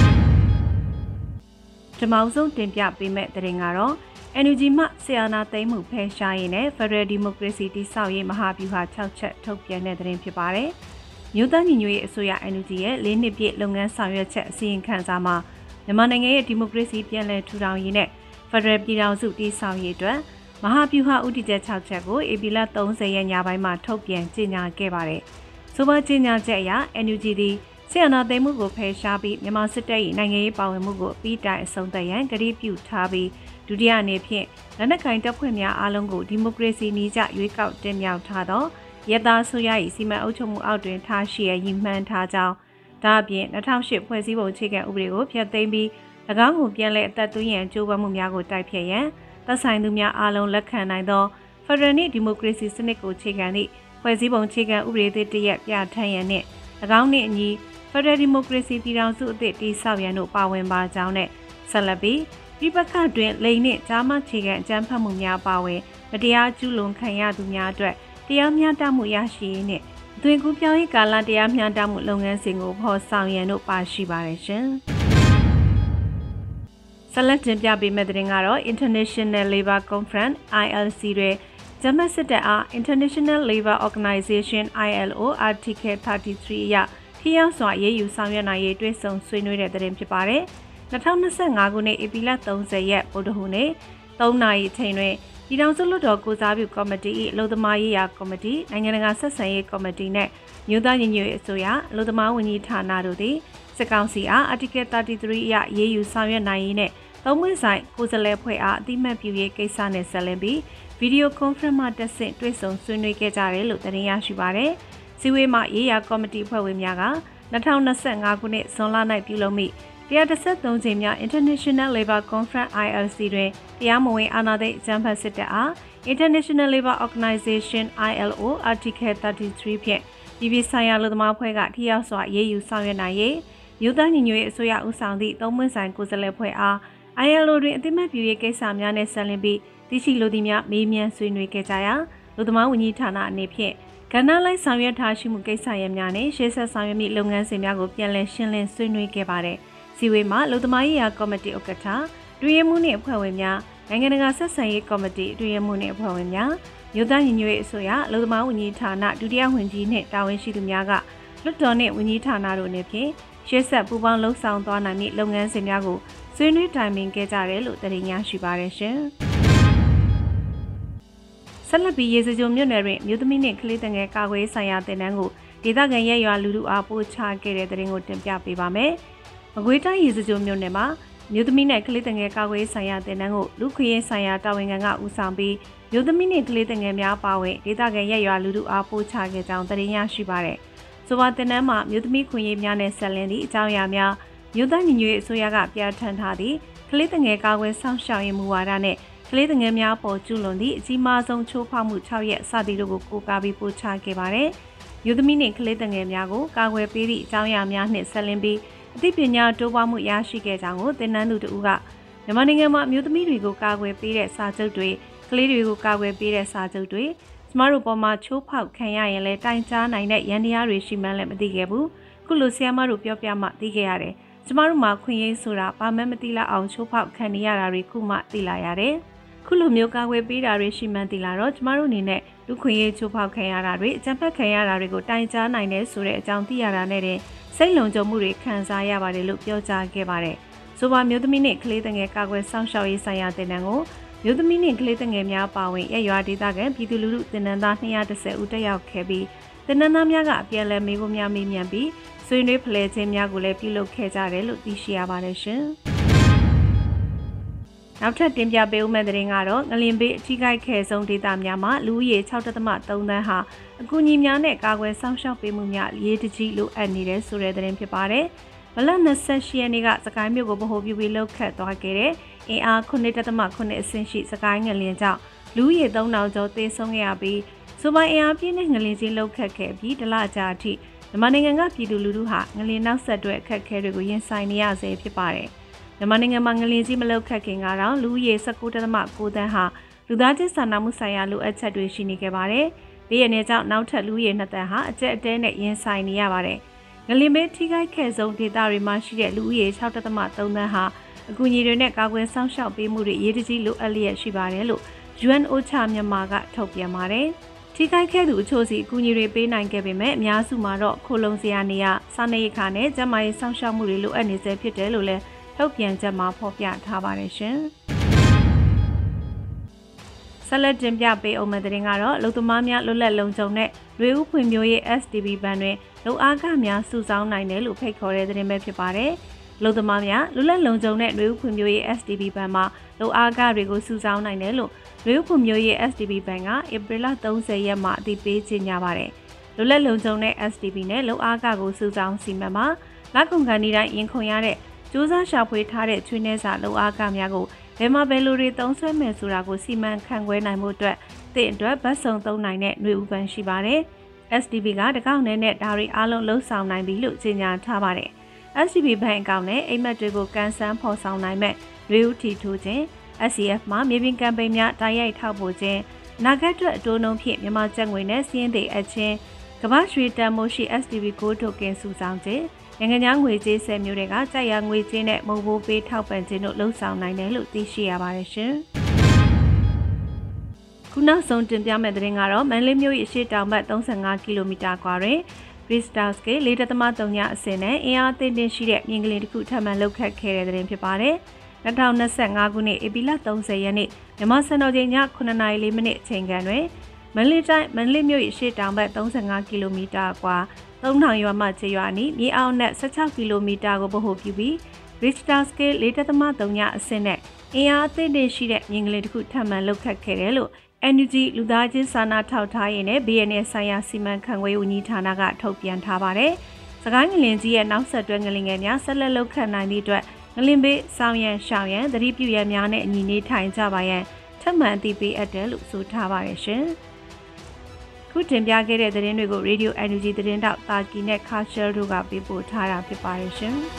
ကျွန်မအဆုံးတင်ပြပေးမယ့်သတင်းကတော့ NUG မှဆီယနာသိမ်းမှုဖယ်ရှားရေးနဲ့ Federal Democracy တည်ဆောက်ရေးမဟာဗျူဟာ6ချက်ထုတ်ပြန်တဲ့သတင်းဖြစ်ပါတယ်မြို့သားညီညွတ်ရေးအစိုးရ NUG ရဲ့၄နှစ်ပြည့်လုပ်ငန်းဆောင်ရွက်ချက်အစီရင်ခံစာမှာမြန်မာနိုင်ငံရဲ့ဒီမိုကရေစီပြန်လည်ထူထောင်ရေးနဲ့ Federal ပြည်ထောင်စုတည်ဆောက်ရေးအတွက်မဟာဗျူဟာဦးတည်ချက်6ချက်ကိုဧပြီလ30ရက်ညပိုင်းမှာထုတ်ပြန်ကြေညာခဲ့ပါတယ်။ဆိုပါကြေညာချက်အရ NUG သည်ဆီယနာသိမ်းမှုကိုဖယ်ရှားပြီးမြန်မာစစ်တပ်၏နိုင်ငံရေးပါဝင်မှုကိုအပြီးတိုင်အဆုံးသတ်ရန်ကတိပြုထားပြီးဒုတိယအနေဖြင့်လက်နက်ကိုင်တပ်ဖွဲ့များအားလုံးကိုဒီမိုကရေစီနည်းကျရွေးကောက်တင်မြှောက်ထားသောရဲသားဆိုရ၏စီမံအုပ်ချုပ်မှုအောက်တွင်ထားရှိရည်မှန်းထားကြောင်းဒါအပြင်2008ဖွဲ့စည်းပုံအခြေခံဥပဒေကိုဖျက်သိမ်းပြီး၎င်းကိုပြန်လည်အသက်သွင်းရန်ကြိုးပမ်းမှုများကိုတိုက်ဖျက်ရန်သက်ဆိုင်သူများအားလုံးလက်ခံနိုင်သော Federal နှင့်ဒီမိုကရေစီစနစ်ကိုအခြေခံသည့်ဖွဲ့စည်းပုံအခြေခံဥပဒေသစ်တရက်ပြဋ္ဌာန်းရန်နှင့်၎င်းနှင့်အညီ Federal Democracy ပြည်ထောင်စုအသစ်တည်ဆောက်ရန်တို့ပါဝင်ပါကြောင်းနဲ့ဆက်လက်ပြီးပြည်ပခတ်တွင်လိင်နှင့်ကြားမအခြေခံအကြမ်းဖက်မှုများပါဝင်မတရားကျူးလွန်ခံရသူများအတွက်တရားမျှတမှုရရှိရေးနဲ့အသွင်ကူးပြောင်းရေးကာလတရားမျှတမှုလုပ်ငန်းစဉ်ကိုဖော်ဆောင်ရန်တို့ပါရှိပါတယ်ရှင်။ဆက်လက်တင်ပြပေးမယ့်သတင်းကတော့ International Labour Conference ILC တွင်ဂျမတ်စစ်တပ်အား International Labour Organization ILO Article 33အရထိရောက်စွာအရေးယူဆောင်ရွက်နိုင်ရေးတွဲဆုံဆွေးနွေးတဲ့သတင်းဖြစ်ပါတယ်။2025ခုနှစ်ဧပြီလ30ရက်ဗုဒ္ဓဟူးနေ့3နာရီအချိန်တွင်ပြည်ထောင်စုလွှတ်တော်ကိုစားပြုကော်မတီ၏အလုပ်သမားရေးရာကော်မတီနိုင်ငံတကာဆက်ဆံရေးကော်မတီနှင့်မြို့သားညီညွတ်ရေးအစိုးရအလုပ်သမားဝန်ကြီးဌာနတို့သည်စစ်ကောင်စီအား Article 33အရရေးယူဆောင်ရွက်နိုင်ရေးနဲ့သုံးပွင့်ဆိုင်ကိုယ်စားလှယ်ဖွဲ့အားအတိမတ်ပြုရေးကိစ္စနဲ့ဆက်လင်းပြီးဗီဒီယိုကွန်ဖရင့်မှတက်ဆင့်တွေ့ဆုံဆွေးနွေးခဲ့ကြတယ်လို့သတင်းရရှိပါတယ်။စီဝေးမှာရေးရာကော်မတီဖွဲ့ဝင်များက2025ခုနှစ်ဇွန်လ၌ပြုလုပ်မိ113ကြိမ်မြောက် International Labour Conference ILC တွင်တရားမဝင်အာဏာသိမ်းအကြမ်းဖက်စစ်တပ်အား International Labour Organization ILO Article 33ဖြင့်ပြည်ပဆိုင်ရာလူသမားအဖွဲ့ကထိရောက်စွာရေးယူဆောင်ရွက်နိုင်ရေးမြို့သားညီညွတ်ရေးအစိုးရဦးဆောင်သည့်သုံးပွင့်ဆိုင်ကိုယ်စားလှယ်ဖွဲ့အား ILO တွင်အသိမှတ်ပြုရေးကိစ္စများနဲ့ဆက်လင်းပြီးသိရှိလိုသည့်များမေးမြန်းဆွေးနွေးခဲ့ကြရာလူသမားဝန်ကြီးဌာနအနေဖြင့်ကဏ္ဍလိုက်ဆောင်ရွက်ထားရှိမှုကိစ္စရပ်များနဲ့ရှေ့ဆက်ဆောင်ရွက်မိလုပ်ငန်းစဉ်များကိုပြန်လည်ရှင်းလင်းဆွေးနွေးခဲ့ပါတယ်။စီဝေးမှာလူသမားရေးရာကော်မတီဥက္ကဋ္ဌတွင်ရမှုနှင့်အဖွဲ့ဝင်များနိုင်ငံတကာဆက်ဆံရေးကော်မတီတွင်ရမှုနှင့်အဖွဲ့ဝင်များမြို့သားညီညွတ်ရေးအစိုးရလူသမားဝန်ကြီးဌာနဒုတိယဝန်ကြီးနှင့်တာဝန်ရှိသူများကလွှတ်တော်နှင့်ဝန်ကြီးဌာနတို့အနေဖြင့်ရှေ့ဆက်ပူးပေါင်းလှုပ်ဆောင်သွားနိုင်မည့်လုပ်ငန်းစဉ်များကိုဆွေးနွေးတိုင်ပင်ခဲ့ကြတယ်လို့သတင်းရရှိပါရရှင်။ဆက်လက်ပြီးရေစကြိုမြို့နယ်တွင်မြို့သမီးနှင့်ကလေးငယ်ကာကွယ်ဆိုင်ရာတင်နန်းကိုဒေသခံရဲရွာလူထုအားပို့ချခဲ့တဲ့သတင်းကိုတင်ပြပေးပါမယ်။မကွေးတိုင်းရေစကြိုမြို့နယ်မှာမြို့သမီးနဲ့ကလေးငယ်ကာကွယ်ဆိုင်ရာတင်နန်းကိုလူခွင့်ရေးဆိုင်ရာတာဝန်ခံကဦးဆောင်ပြီးမြို့သမီးနှင့်ကလေးငယ်များပါဝင်ဒေသခံရဲရွာလူထုအားပို့ချခဲ့ကြောင်းသတင်းရရှိပါရယ်။ဆိုပါတင်နန်းမှာမြို့သမီးခွင့်ရေးများနဲ့ဆက်လင်းသည့်အကြောင်းအရာများမြို့သားညီညွတ်ရေးအစိုးရကပြဋ္ဌာန်းထားသည့်ကလေးငယ်ကာကွယ်ဆောင်ရှောက်ရေးမူဝါဒနဲ့ကလေးငယ်များပေါ်ကျူးလွန်သည့်အကြီးမားဆုံးချိုးဖောက်မှု6ရက်စသည်တို့ကိုကိုးကားပြီးပို့ချခဲ့ပါတယ်။မြို့သမီးနှင့်ကလေးငယ်များကိုကာကွယ်ပေးသည့်အကြောင်းအရာများနှင့်ဆက်လင်းပြီးအသိပညာတိုးပွားမှုရရှိခဲ့ကြောင်းကိုသင်တန်းသူတို့ကမြန်မာနိုင်ငံမှာမြို့သမီးတွေကိုကာကွယ်ပေးတဲ့စာချုပ်တွေကလေးတွေကိုကာကွယ်ပေးတဲ့စာချုပ်တွေကျမတို့ပေါ်မှာချိုးဖောက်ခံရရင်လည်းတိုင်ကြားနိုင်တဲ့ရန်တရားတွေရှိမှန်းလည်းမသိခဲ့ဘူး။ခုလိုဆရာမတို့ပြောပြမှသိခဲ့ရတယ်။ကျမတို့မှာခွင့်ရေးဆိုတာဘာမှမသိလောက်အောင်ချိုးဖောက်ခံနေရတာတွေခုမှသိလာရတယ်။ခုလိုမျိုးကာကွယ်ပေးတာတွေရှိမှန်းသိလာတော့ကျမတို့အနေနဲ့လူခွင့်ရေးချိုးဖောက်ခံရတာတွေအကြမ်းဖက်ခံရတာတွေကိုတိုင်ကြားနိုင်တဲ့ဆိုတဲ့အကြောင်းသိရတာနဲ့တင်စိတ်လုံခြုံမှုတွေခံစားရပါတယ်လို့ပြောကြားခဲ့ပါတယ်။ဆိုပါမျိုးသမီးနဲ့ကလေးငယ်ကာကွယ်ဆောင်ရှောက်ရေးဆိုင်ရာတင်နန်းကိုမျိုးသမီးနဲ့ကလေးငယ်များပါဝင်ရရွာဒေသခံပြည်သူလူထုတင်နန်းသား210ဦးတက်ရောက်ခဲ့ပြီးတင်နန်းသားများကအပြန်အလှန်မေးခွန်းများမေးမြန်းပြီးဆွေးနွေးဖလှယ်ခြင်းများကိုလည်းပြုလုပ်ခဲ့ကြတယ်လို့သိရှိရပါတယ်ရှင်။နောက်ထပ်တင်ပြပေးဦးမယ့်သတင်းကတော့ငလင်ဘေးအထိခိုက်ခဲ့ဆုံးဒေသများမှာလူဦးရေ 6.3 သန်းဟာအကူအညီများနဲ့ကာကွယ်ဆောင်ရှောက်ပေးမှုများရေးတကြီးလိုအပ်နေတဲ့ဆိုတဲ့သတင်းဖြစ်ပါတယ်။မလ28ရက်နေ့ကစကိုင်းမြို့ကိုဗဟိုပြုပြီးလှုပ်ခတ်သွားခဲ့တဲ့အင်အား9.9အဆင့်ရှိစကိုင်းငလင်ကြောင့်လူဦးရေ3000ကျော်သေဆုံးခဲ့ရပြီးဆိုပါအင်အားပြည့်တဲ့ငလင်ကြီးလှုပ်ခတ်ခဲ့ပြီးတလကြာအထိမြန်မာနိုင်ငံကပြည်သူလူထုဟာငလင်နောက်ဆက်တွဲအခက်အခဲတွေကိုရင်ဆိုင်နေရဆဲဖြစ်ပါတယ်။မြန်မာနိုင်ငံမှာငလင်ကြီးမလှုပ်ခတ်ခင်ကတော့လူဦးရေ 19.9 သန်းဟာလူသားချင်းစာနာမှုဆိုင်ရာလိုအပ်ချက်တွေရှိနေခဲ့ပါတယ်။ဒီရနေကြောင့်နောက်ထပ်လူဦးရေ2သန်းဟာအကျက်အတဲနဲ့ရင်ဆိုင်နေရပါတယ်။ငလင်ဘေးထိခိုက်ခဲ့ဆုံးဒေသတွေမှာရှိတဲ့လူဦးရေ 6.3 သန်းဟာအကူအညီတွေနဲ့ကာကွယ်ဆောင်ရှောက်ပေးမှုတွေရေးတကြီးလိုအပ်လျက်ရှိပါတယ်လို့ UNOCHA မြန်မာကထုတ်ပြန်ပါတယ်။ထိခိုက်ခဲ့သူအချို့စီအကူအညီတွေပေးနိုင်ခဲ့ပေမဲ့အများစုမှာတော့ခိုလုံစရာနေရစားနပ်ရိက္ခာနဲ့ကျန်းမာရေးဆောင်ရှောက်မှုတွေလိုအပ်နေဆဲဖြစ်တယ်လို့လည်းထုတ်ပြန်ချက်မှာဖော်ပြထားပါတယ်ရှင်။ဆက်လက်တင်ပြပေးအောင်မယ့်သတင်းကတော့အလုပ်သမားများလွတ်လပ်လုံခြုံတဲ့လွေဦးဖွံ့ဖြိုးရေး STB ဘဏ်တွင်လုံအားခများစုဆောင်းနိုင်တယ်လို့ဖိတ်ခေါ်တဲ့သတင်းပဲဖြစ်ပါတယ်။အလုပ်သမားများလွတ်လပ်လုံခြုံတဲ့လွေဦးဖွံ့ဖြိုးရေး STB ဘဏ်မှာလုံအားခတွေကိုစုဆောင်းနိုင်တယ်လို့လွေဦးဖွံ့ဖြိုးရေး STB ဘဏ်ကဧပြီလ30ရက်မှာအသိပေးကြေညာပါတယ်။လွတ်လပ်လုံခြုံတဲ့ STB နဲ့လုံအားခကိုစုဆောင်းစီမံမှာလက်ကုန်ကန်ဒီတိုင်းရင်ခုန်ရတဲ့စူးစမ်းရှာဖွေထားတဲ့ချွေးနှဲစာလုံအားခများကိုဘယ်မှာဘယ်လိုတွေသုံးစွဲမယ်ဆိုတာကိုစီမံခန့်ခွဲနိုင်မှုအတွက်တင့်အတွက်ဗတ်စုံသုံးနိုင်တဲ့ຫນွေဥပန်းရှိပါတယ်။ STB ကတကောက်နဲ့ဒါတွေအားလုံးလှုပ်ဆောင်နိုင်ပြီလို့ကြေညာထားပါတယ်။ STB ဘဏ်အကောင့်နဲ့အိမ်မက်တွေကိုကန်ဆန်းဖော်ဆောင်နိုင်မဲ့ຫນွေဥထီထိုးခြင်း SCF မှာမြေပြင်ကမ်ပိန်းများတိုက်ရိုက်ထောက်ပို့ခြင်းနာဂတ်အတွက်အတိုးနှုန်းဖြင့်မြန်မာကျပ်ငွေနဲ့စီးရင်သိအပ်ခြင်းကမ္ဘာရွှေတန်မိုးရှိ STB ကိုတိုကင်စုဆောင်ခြင်းနိုင်ငံခြားငွေကြေး10မျိုးတွေကကြိုက်ရငွေကြေးနဲ့မုံဘိုးပေးထောက်ပံ့ခြင်းတို့လှုပ်ဆောင်နိုင်တယ်လို့သိရှိရပါတယ်ရှင်။ခုနောက်ဆုံးတင်ပြမယ့်သတင်းကတော့မန္တလေးမြို့၏အရှေ့တောင်ဘက်35ကီလိုမီတာကွာတွင် Bristowski 4.3 အဆင့်နဲ့အင်အားသိတင်ရှိတဲ့မြင်းကလေးတစ်ခုထပ်မံလှုပ်ခတ်ခဲ့တဲ့သတင်းဖြစ်ပါတယ်။2025ခုနှစ်ဧပြီလ30ရက်နေ့မြန်မာစံတော်ချိန်ည9:04မိနစ်အချိန်ခန့်တွင်မန္တလေးမြို့၏အရှေ့တောင်ဘက်35ကီလိုမီတာကွာ 3000ရွာမှကျေးရွာနီမြေအောက်နဲ့16ကီလိုမီတာကိုဗဟိုပြုပြီး Richter scale 4.3 အဆင့်နဲ့အင်အားအသင့်တင်ရှိတဲ့မြင်ကလေးတစ်ခုထပ်မံလှုပ်ခတ်ခဲ့တယ်လို့ NUG လူသားချင်းစာနာထောက်ထားရေးနဲ့ BNN ဆိုင်ရာစီမံခန့်ခွဲရေးဝန်ကြီးဌာနကထုတ်ပြန်ထားပါတယ်။စကိုင်းငလင်ကြီးရဲ့နောက်ဆက်တွဲငလင်ငယ်များဆက်လက်လှုပ်ခတ်နိုင်သည့်အတွက်ငလင်ဘေးဆောင်ရန်ရှောင်ရန်သတိပြုရန်များနဲ့အညီနေထိုင်ကြပါရန်ထပ်မံအသိပေးအပ်တယ်လို့ဆိုထားပါတယ်ရှင်။ခုတင်ပြခဲ့တဲ့သတင်းတွေကို Radio NUG သတင်းတောက်တာကီနဲ့ Khashel တို့ကပေးပို့ထားတာဖြစ်ပါတယ်ရှင်။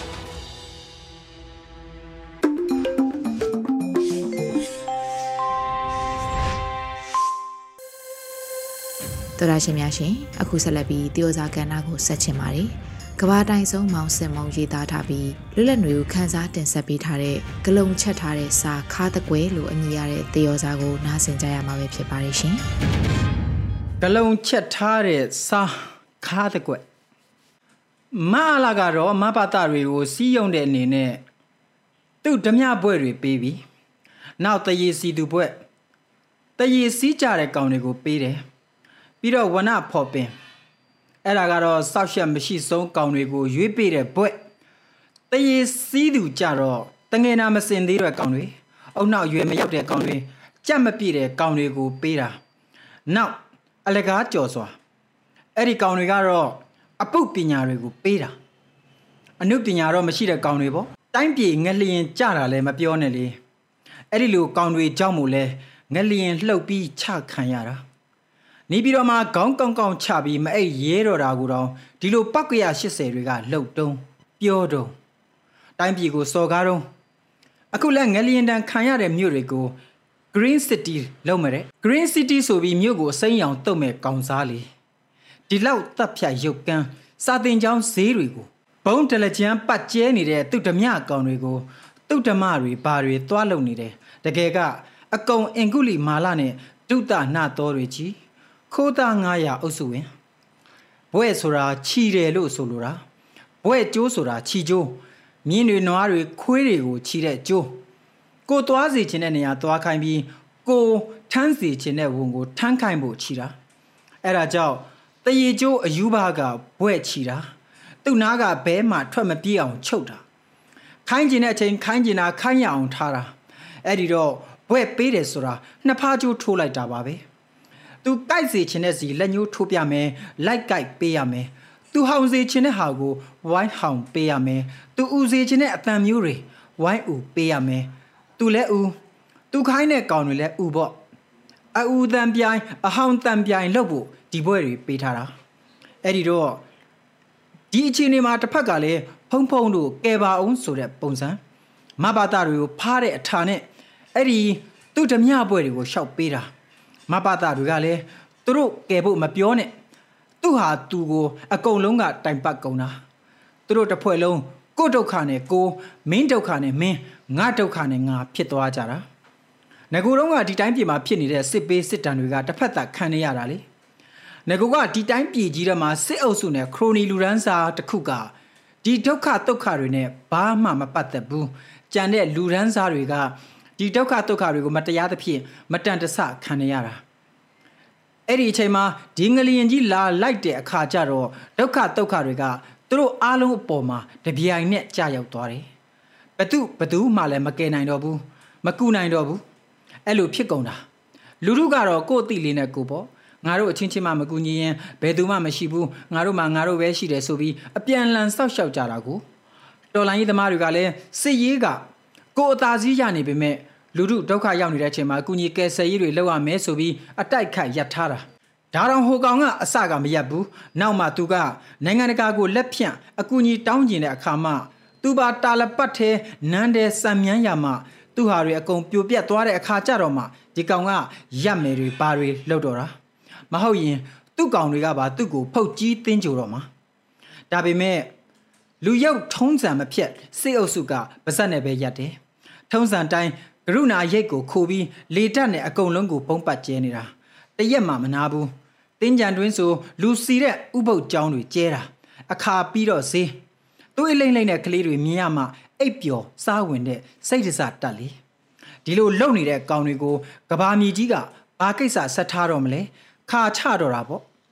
တော်ရရှိများရှင်အခုဆက်လက်ပြီးတယောဇာကဏ္ဍကိုဆက်ချင်ပါတယ်ကဘာတိုင်းဆုံးမောင်စင်မောင်ရေးသားထားပြီးလွတ်လပ်နေကိုခန်းစားတင်ဆက်ပေးထားတဲ့ဂလုံချက်ထားတဲ့စာခါတကွဲလို့အမည်ရတဲ့တယောဇာကိုနားဆင်ကြရမှာပဲဖြစ်ပါတယ်ရှင်ဂလုံချက်ထားတဲ့စာခါတကွဲမအလာကတော့မဘာတာတွေကိုစီးယုံတဲ့အနေနဲ့သူ့ဓမြဘွဲ့တွေပေးပြီးနောက်တရေစီသူဘွဲ့တရေစီးကြတဲ့ကောင်တွေကိုပေးတယ်ပြီးတော့ဝနဖော်ပင်အဲ့ဒါကတော့စောက်ရှက်မရှိဆုံးကောင်တွေကိုရွေးပေးတဲ့ဘွဲ့တရေစီးသူကြတော့တငယ်နာမစင်သေးတဲ့ကောင်တွေအုံနောက်ရွယ်မရောက်တဲ့ကောင်တွေကြက်မပြည့်တဲ့ကောင်တွေကိုပေးတာနောက်အလကားကြော်စွာအဲ့ဒီကောင်တွေကတော့အပုတ်ပညာတွေကိုပေးတာအနုပညာတော့မရှိတဲ့ကောင်တွေပေါ့တိုင်းပြည်ငလျင်ကြတာလည်းမပြောနဲ့လေအဲ့ဒီလိုကောင်တွေကြောက်မို့လဲငလျင်လှုပ်ပြီးချခံရတာနေပြီးတော့မှခေါင်းကောင်းကောင်းချပြီးမအိပ်ရဲတော့တာကိုတော့ဒီလိုပောက်ကရ80တွေကလှုပ်တုံးပြောတုံးတိုင်းပြည်ကိုစော်ကားတုံးအခုလည်းငလျင်တန်ခံရတဲ့မြို့တွေကို Green City လုပ်မယ်တဲ့ Green City ဆိုပြီးမြို့ကိုစိမ်းရောင်တုတ်မဲ့ကောင်စားလေဒီလောက်တပ်ဖြတ်ရုပ်ကန်းစာတင်ကျောင်းဈေးတွေကိုဘုံတလကြမ်းပတ်ကျဲနေတဲ့သူဓမြကောင်တွေကိုသူဓမ္မတွေဘာတွေသွားလုံနေတယ်တကယ်ကအကုံအင်ကုလီမာလာနဲ့ဒုတနာတော်တွေကြီးခိုးသား900အုပ်စုဝင်ဘွဲ့ဆိုတာခြီတယ်လို့ဆိုလိုတာဘွဲ့ကျိုးဆိုတာခြီကျိုးမြင်းတွေနွားတွေခွေးတွေကိုခြီတဲ့ကျိုးကိုသွားစီခြင်းတဲ့နေရာသွားခိုင်းပြီးကိုထမ်းစီခြင်းတဲ့ဝန်ကိုထမ်းခိုင်းဖို့ခြီတာအဲ့ဒါကြောင့်တရေကျိုးအယူပါကဘွဲ့ခြီတာသူ့နားကဘဲမှထွက်မပြေးအောင်ချုပ်တာခိုင်းခြင်းတဲ့အချိန်ခိုင်းခြင်းတာခိုင်းရအောင်ထားတာအဲ့ဒီတော့ဘွဲ့ပေးတယ်ဆိုတာနှစ်ဖားကျိုးထိုးလိုက်တာပါပဲသူကြိုက်စေခြင်းတဲ့စီလက်ညှိုးထိုးပြမယ်လိုက်ကြိုက်ပေးရမယ်သူဟောင်စေခြင်းတဲ့ဟာကိုဝိုင်းဟောင်ပေးရမယ်သူဥစေခြင်းတဲ့အတန်မျိုးတွေဝိုင်းဥပေးရမယ်သူလည်းဥသူခိုင်းတဲ့ကောင်တွေလည်းဥပေါ့အဥတန်ပြိုင်အဟောင်တန်ပြိုင်လုပ်ဖို့ဒီဘွဲတွေပေးထားတာအဲ့ဒီတော့ဒီအချိန်မှာတစ်ဖက်ကလည်းဖုံဖုံတို့ကဲပါအောင်ဆိုတဲ့ပုံစံမဘာတာတွေကိုဖားတဲ့အထာနဲ့အဲ့ဒီသူ့ဓမြဘွဲတွေကိုရှောက်ပေးတာမဘာတာတွေကလည်းသူတို့ကဲဖို့မပြောနဲ့သူဟာသူကိုအကုန်လုံးကတိုင်ပတ်ကုန်တာသူတို့တစ်ဖွဲ့လုံးကိုဒုက္ခနဲ့ကိုမင်းဒုက္ခနဲ့မင်းငါဒုက္ခနဲ့ငါဖြစ်သွားကြတာငကူတော့ကဒီတိုင်းပြည်မှာဖြစ်နေတဲ့စစ်ပေးစစ်တမ်းတွေကတစ်ဖက်သက်ခံနေရတာလေငကူကဒီတိုင်းပြည်ကြီးထဲမှာစစ်အုပ်စုနဲ့ခရိုနီလူရန်စာတစ်ခုကဒီဒုက္ခဒုက္ခတွေနဲ့ဘာမှမပတ်သက်ဘူးကြံတဲ့လူရန်စာတွေကဒီဒုက္ခဒုက္ခတွေကိုမတရားသဖြင့်မတန်တဆခံနေရတာအဲ့ဒီအချိန်မှာဒီငလျင်ကြီးလာလိုက်တဲ့အခါကျတော့ဒုက္ခဒုက္ခတွေကသူတို့အားလုံးအပေါ်မှာတပြိုင်နဲ့ကြာရောက်သွားတယ်ဘသူမှလည်းမကယ်နိုင်တော့ဘူးမကူနိုင်တော့ဘူးအဲ့လိုဖြစ်ကုန်တာလူတို့ကတော့ကိုယ့်အသိလေးနဲ့ကိုယ်ပေါ့ငါတို့အချင်းချင်းမှမကူညီရင်ဘယ်သူမှမရှိဘူးငါတို့မှငါတို့ပဲရှိတယ်ဆိုပြီးအပြန်လန်ဆောက်ရှောက်ကြတာကိုတော်လိုင်းရေးသမားတွေကလည်းစစ်ရေးကကိုယ်အသာစီးရနေပေမဲ့လူတို့ဒုက္ခရောက်နေတဲ့အချိန်မှာကုညီကယ်ဆယ်ရေးတွေလုပ်ရမယ်ဆိုပြီးအတိုက်ခိုက်ရပ်ထားတာဒါတော့ဟိုကောင်ကအစကမရပ်ဘူးနောက်မှသူကနိုင်ငံတကာကိုလက်ဖြန့်အကူအညီတောင်းကျင်တဲ့အခါမှသူပါတာလပတ်ထဲနန်းတဲ့စံမြန်းရမှသူဟာတွေအကုန်ပြိုပြက်သွားတဲ့အခါကျတော့မှဒီကောင်ကရပ်မယ်တွေပါတွေလှုပ်တော့တာမဟုတ်ရင်သူ့ကောင်တွေကပါသူ့ကိုဖုတ်ကြီးတင်းကြတော့မှာဒါပေမဲ့လူရုပ်ထုံးစံမဖြတ်စိတ်အုပ်စုကပါဇက်နဲ့ပဲရပ်တယ်ထုံးစံတိုင်းကရုဏာရိတ်ကိုခိုးပြီးလေတက်နဲ့အကုန်လုံးကိုပုံပတ်ကျဲနေတာတရက်မှမနာဘူးတင်းကြံတွင်းဆိုလူစီတဲ့ဥပုပ်ကြောင်းတွေကျဲတာအခါပြီးတော့ဈေးသူ့အလိမ့်လိမ့်တဲ့ကလေးတွေမြင်ရမှအိပ်ပျော်စားဝင်တဲ့စိတ်ဒစတက်လေဒီလိုလုံနေတဲ့ကောင်တွေကိုကဘာမြေကြီးကဘာကိစ္စဆက်ထားတော့မလဲခါချတော့တာပေါ့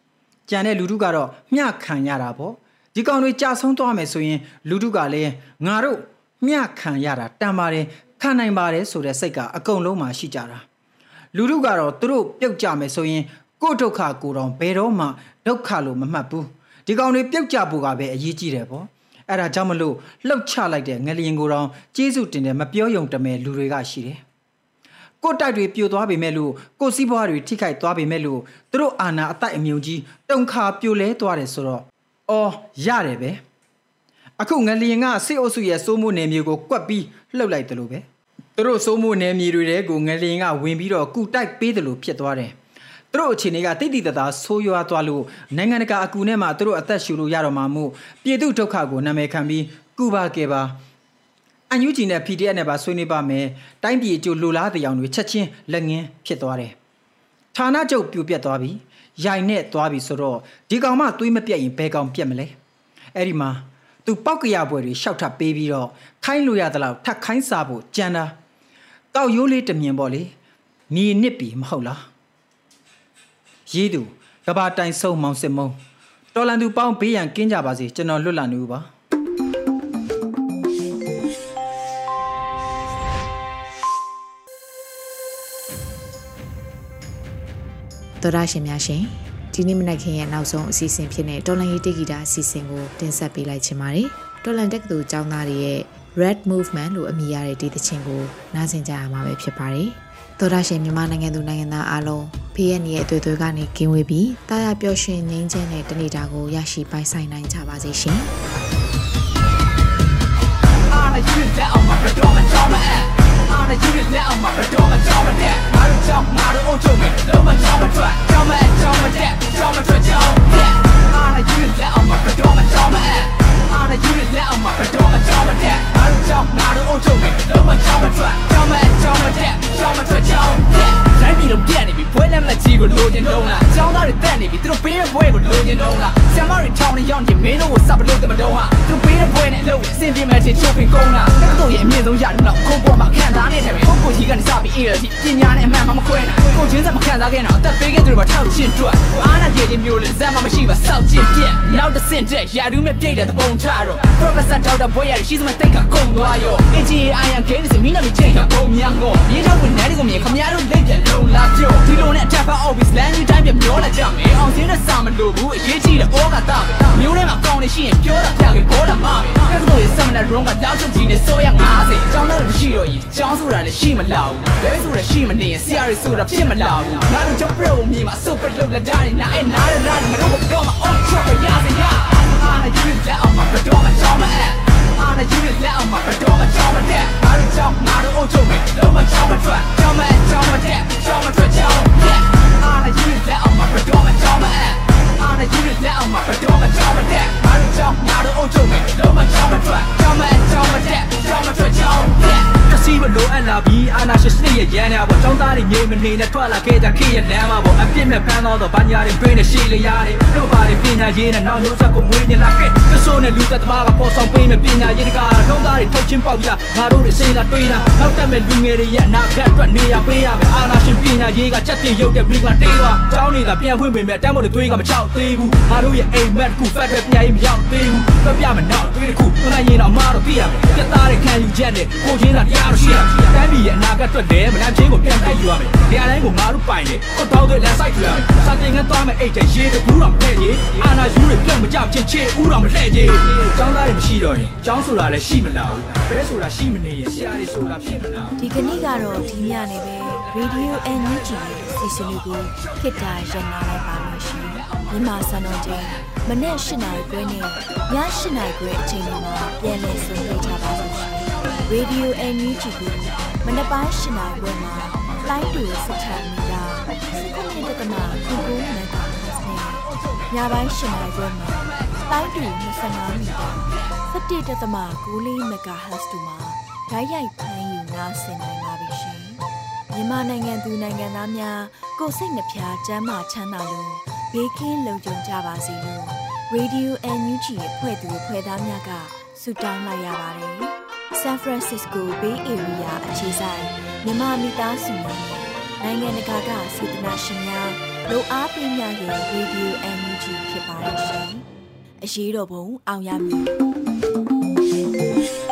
ကြံတဲ့လူထုကတော့မျှခံရတာပေါ့ဒီကောင်တွေကြာဆုံးသွားမယ်ဆိုရင်လူထုကလည်းငါတို့မျှခံရတာတန်ပါတယ်ခံနိုင်ပါတယ်ဆိုတဲ့စိတ်ကအကုန်လုံးမှရှိကြတာလူထုကတော့သူတို့ပြုတ်ကြမယ်ဆိုရင်ကိုယ့်ဒုက္ခကိုယ်တော်ဘယ်တော့မှဒုက္ခလို့မမှတ်ဘူးဒီကောင်တွေပြုတ်ကြဖို့ကပဲအရေးကြီးတယ်ပေါ့အဲ့ဒါကြောင့်မလို့လှုပ်ချလိုက်တဲ့ငလျင်ကိုတောင်ကျေးဇူးတင်တယ်မပြောယုံတမယ်လူတွေကရှိတယ်ကိုယ်တိုက်တွေပြိုသွားပေမဲ့လို့ကိုယ်စီးပွားတွေထိခိုက်သွားပေမဲ့လို့သူတို့အာဏာအတိုက်အမြုံကြီးတုံခါပြိုလဲသွားတယ်ဆိုတော့အော်ရတယ်ပဲအခုငလျင်ကစစ်အုပ်စုရဲ့စိုးမိုးနယ်မြေကိုကွက်ပြီးလှုပ်လိုက်တယ်လို့ပဲသူတို့စိုးမိုးနယ်မြေတွေကိုငလျင်ကဝင်ပြီးတော့ကူတိုက်ပေးတယ်လို့ဖြစ်သွားတယ်သူတို့အခြေအနေကတိတိတသားဆိုးရွားသွားလို့နိုင်ငံတကာအကူနဲ့မှသူတို့အသက်ရှူလို့ရတော့မှာမို့ပြည်သူဒုက္ခကိုနာမည်ခံပြီးကူပါကဲပါအန်ယူဂျီနဲ့ PDF နဲ့ပါဆွေးနွေးပါမယ်တိုင်းပြည်အကျိုးလိုလားတဲ့အောင်တွေချက်ချင်းလက်ငင်းဖြစ်သွားတယ်ဌာနချုပ်ပြိုပြက်သွားပြီရိုင်နဲ့သွားပြီဆိုတော့ဒီကောင်မှသွေးမပြတ်ရင်ဘယ်ကောင်ပြက်မလဲအဲ့ဒီမှာသူပောက်ကရပွဲတွေရှောက်ထပ်ပေးပြီးတော့ခိုင်းလို့ရသလောက်ထပ်ခိုင်းစားဖို့ကြံတာကောက်ရိုးလေးတမြင်ပေါ့လေမြေနစ်ပြီမဟုတ်လားရေးသူကဘာတိုင်ဆုံးမောင်စစ်မုံတော်လန်သူပေါင်းဘေးရန်ကင်းကြပါစေကျွန်တော်လွတ်လပ်နေဦးပါတော်ရရှင်များရှင်ဒီနေ့မနက်ခင်းရဲ့နောက်ဆုံးအစီအစဉ်ဖြစ်တဲ့တော်လန်ရေးတိဂီတာအစီအစဉ်ကိုတင်ဆက်ပေးလိုက်ချင်ပါတယ်တော်လန်တက္ကသိုလ်ကျောင်းသားတွေရဲ့ Red Movement လို့အမည်ရတဲ့ဒီသချင်းကိုနားဆင်ကြရမှာပဲဖြစ်ပါတယ်တော်ရရှင်မြန်မာနိုင်ငံသူနိုင်ငံသားအားလုံးဖေးရနေရဲ့အတွေ့အကြုံကနေကင်းဝေးပြီးတာယာပျော်ရွှင်ငြိမ်းချမ်းတဲ့တနေ့တာကိုရရှိပိုင်ဆိုင်နိုင်ကြပါစေရှင်အားရည်လက်အောင်မှာတော့မတော်မအဲ့အားရည်လက်အောင်မှာတော့မတော်မတဲ့ငါတို့ကြောင့်ငါတို့အုပ်ချုပ်မယ်လုံးမတော်မထွက်ကြောင်းမတဲ့ကြောင်းမထွက်ကြောင်းအားရည်လက်အောင်မှာတော့မတော်မအဲ့အားရည်လက်အောင်မှာတော့မတော်မတဲ့ငါတို့ကြောင့်ငါတို့အုပ်ချုပ်မယ်လုံးမတော်မထွက်ကြောင်းမတဲ့ကြောင်းမထွက်ကြောင်းတိုင်းပြည်လုံးပြက်နေပြီဘွဲလက်မကြီးကိုလိုချင်တော့လားကျောင်းသားတွေတက်နေပြီသူတို့ပေးတဲ့ဘွဲကိုလိုချင်တော့လားဆရာမတွေထောင်းနေရောက်နေမင်းတို့ကိုစပ်လို့တမတော့ဟာသူတို့ပေးတဲ့ဘွဲနဲ့အလုပ်အဆင်ပြေမဲ့ချင်းချုပ်ပင်ကုန်လားတက္ကသိုလ်ရဲ့အမြင့်ဆုံးရတယ်မလားခုံပေါ်မှာခံစားနေတယ်ပဲကိုကြီးကနေစပြီးအေးရစီပညာနဲ့အမှန်မှမခွဲနိုင်ကိုချင်းစမခံစားခဲ့တော့အသက်ပေးခဲ့သူတွေပါထောက်ရှင်းတွက်အားနာကြီးမျိုးလေးဇက်မှမရှိပါစောက်ချင်ပြက်နောက်တစ်ဆင့်တက်ရာထူးမဲ့ပြည့်တဲ့ပုံချတော့ Professor ဒေါက်တာဘွဲရရှိစမတိတ်ကကုန်သွားရော AGI ကဲနေမင်းနဲ့ချင်းကပုံများငေါရေးတော့ဝင်နေတယ်ကိုမြင်ခမရတို့လက်ပြလုံလာပြောဒီလိုနဲ့ attack office land တိုင်းပြပြောလာကြမယ်အောင်စင်းနဲ့စာမလို့ဘူးအရေးကြီးတဲ့ဩကတာပဲမျိုးထဲမှာကောင်းနေရှိရင်ပြောတာပြခဲ့ပေါ်လာမှာပဲအဲ့လိုစမနာ wrong ကတောက်ချင်နေဆိုရ50ကျောင်းသားတွေရှိတော့ရင်ကျောင်းဆိုတာလည်းရှိမလောက်ဘူးလဲဆိုတာရှိမနေရင်ဆရာတွေဆိုတာဖြစ်မလောက်ဘူးငါတို့ကြောင့် pro မြေမှာ super လောက်လာတာနားအဲ့နားရတာမလို့ပြောမှာ on track ရရရအားနဲ့ယူလက်အောင်မှာတော့မချောင်းမအဲ့အားနဲ့ယူလက်အောင်မှာတော့မချောင်းမတဲ့ငါတို့ကြောင့်ငါတို့အုပ်ချုပ်မယ်လုံးမချောင်းမထွက်ကြောင်းမတဲ့ကြောင်းမထွက်ကြောင်းအားနဲ့ယူလက်အောင်မှာတော့မချောင်းမအဲ့အားနဲ့ယူလက်အောင်မှာတော့မချောင်းမတဲ့ငါတို့ကြောင့်ငါတို့အုပ်ချုပ်မယ်လုံးမချောင်းမထွက်ကြောင်းမတဲ့ကြောင်းမထွက်ကြောင်းကစီမလို့အလာပြီးအာနာရှိစရဲ့ရန်နာပေါ့ចောင်းသားတွေငြိမ်မနေနဲ့ထွက်လာခဲ့ကြခေရဲ့လမ်းမှာပေါ့အပြစ်မဲ့ဖမ်းတော့ဘာညာတွေတွင်းနဲ့ရှေ့လေရတယ်တို့ပါတွေပညာရေးနဲ့နောက်မျိုးဆက်ကိုမွေးနေလာခဲ့ကဆိုးနဲ့လူသက်သမားကပေါ်ဆောင်ပေးမဲ့ပညာရေးတကာတော့သားတွေထုတ်ချင်းပေါက်ကြငါတို့တွေစိတ်လာတွေးတာနောက်တက်မဲ့လူငယ်တွေရဲ့အနာဂတ်အတွက်နေရပေးရမယ်အာနာရှင်ပညာရေးကချက်ပြရုပ်တဲ့ဘီကတေးသွားចောင်းနေတာပြန်ဖွင့်ပေမဲ့တမ်းမို့တွေးကမချောက်သေးဘူးငါတို့ရဲ့အိမ်မက်ကူဖက်တွေပညာရေးမရောက်သေးဘူးပြမယ်နောက်တွေးတစ်ခုတွန်းရင်တော့မတော့ပြရမယ်ပြသားတွေခံယူချက်နဲ့ကိုချင်းသာတရားလို့ရှိရတိုင်းပြည်ရဲ့အနာဂတ်အတွက်လည်းမလန့်ချင်းကိုပြန်တိုက်ယူရမယ်နေရာတိုင်းကိုငါတို့ပိုင်တယ်ကိုတောင်းတွေလမ်းဆိုင်ကြရမယ်စာတင်ငန်းသွားမယ်အိတ်တဲ့ရေးတဘူးတော့မဖဲ့ကြီးအာနာယူတွေပြောင်းမကြောက်ချင်းချေဦးတော့မလှဲ့ကြီးចောင်းသားတွေမရှိတော့ရင်ចောင်းဆိုတာလည်းရှိမလားဘဲဆိုတာရှိမနေရင်ဆရာတွေဆိုတာဖြစ်မလားဒီကနေ့ကတော့ဒီညနေပဲ Radio NUG စီစဉ်လေးကိုခေတ္တရနာလိုက်ပါလို့ရှိရင်မြန်မာစံတော်ချိန်မနေ့၈နာရီခွဲနဲ့ည၈နာရီခွဲအချိန်တွေမှာပြန်လည်ဆုံတွေ့ကြပါလို့ရှိရင် Radio NUG ကိုမနေ့ပိုင်း၈နာရီခွဲမှာလိုင်းတူစချာမီတာ17.9 MHz နဲ့ညပိုင်း၈နာရီခွဲမှာလိုင်းတူ25မီတာ17.9 MHz တို့မှာဓာတ်ရိုက်ဖမ်းယူနားဆင်နိုင်ပါပြီရှင်။မြန်မာနိုင်ငံသူနိုင်ငံသားများကိုယ်စိတ်နှပြကျန်းမာချမ်းသာလို့ဘေးကင်းလုံခြုံကြပါစေလို့ Radio NUG ရဲ့ဖွဲ့သူဖွဲ့သားများကဆုတောင်းလိုက်ရပါတယ်။ San Francisco Bay Area အခြေစိုက်မြန်မာမိသားစုများနိုင်ငံတကာကစေတနာရှင်များလိုအားပေးမြရဲ့ Radio NUG ဖြစ်ပါတယ်ရှင်အရေးတော်ပုံအောင်ရမည်